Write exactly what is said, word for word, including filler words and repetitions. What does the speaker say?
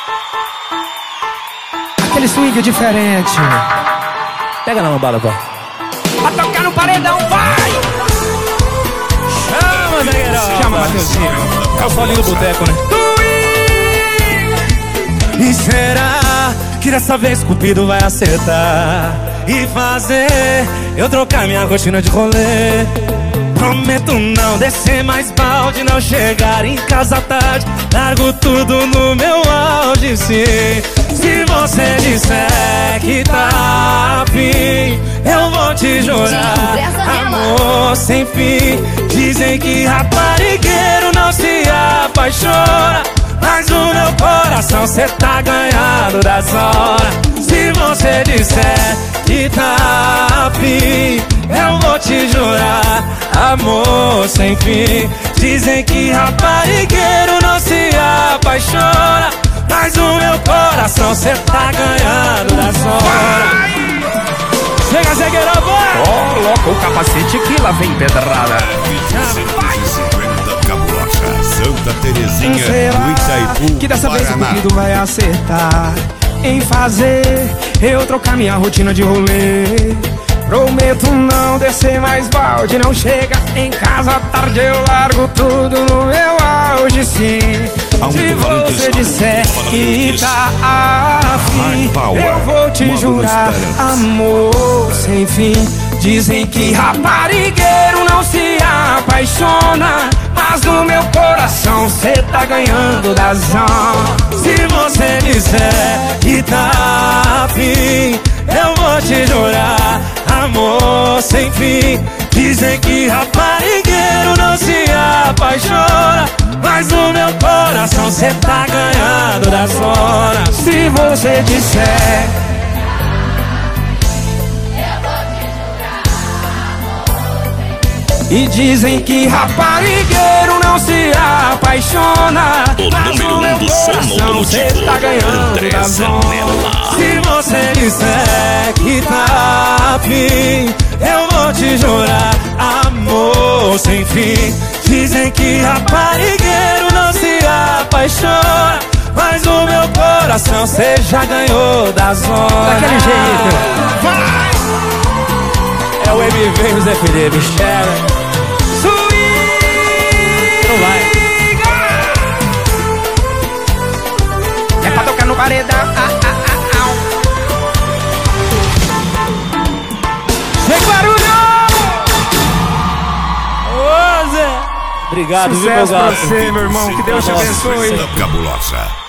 Aquele swing diferente. Pega na lambada, pô. Pra tocar no paredão, vai! Chama, zagueirão. Chama, Mateuzinho. É o solinho do boteco, né? E será que dessa vez Cupido vai acertar e fazer eu trocar minha rotina de rolê? Prometo não descer mais balde, não chegar em casa tarde, largo tudo no meu auge, sim. Se você disser que tá afim, eu vou te jurar amor sem fim. Dizem que raparigueiro não se apaixona, mas o meu coração cê tá ganhando das horas. Se você disser que tá afim, eu vou te jurar amor sem fim. Dizem que raparigueiro não se apaixona, mas o meu coração cê tá ganhando das horas. Chega, zagueirão, bora! Coloca o capacete que lá vem pedrada. Cabulosa, Santa Terezinha, Será do Itaipu, que dessa vez o Paraná. Cupido vai acertar em fazer eu trocar minha rotina de rolê? Prometo não descer mais balde, não chega em casa tarde, eu largo tudo no meu auge, sim. Se você disser que tá afim, eu vou te jurar amor sem fim. Dizem que raparigueiro não se apaixona, mas no meu coração cê tá ganhando das horas. Se você disser que tá afim, eu vou te jurar amor sem fim. Dizem que raparigueiro não se apaixona, mas no meu coração cê tá ganhando das horas. Se você disser, e dizem que raparigueiro não se apaixona, mas o meu coração cê tá ganhando das horas. Se você disser que tá afim, eu vou te jurar amor sem fim. Dizem que raparigueiro não se apaixona, mas o meu coração cê já ganhou das horas. Daquele jeito. Vai! É o M V e o Zé Felipe, chega. Não vai. É pra tocar no paredão. Ah, ah, ah, ah. Vem, barulho! Ô, Zé. Obrigado, viu, meu Sucesso pra gato? você, meu irmão. Que Deus te Nossa, abençoe. Cabulosa.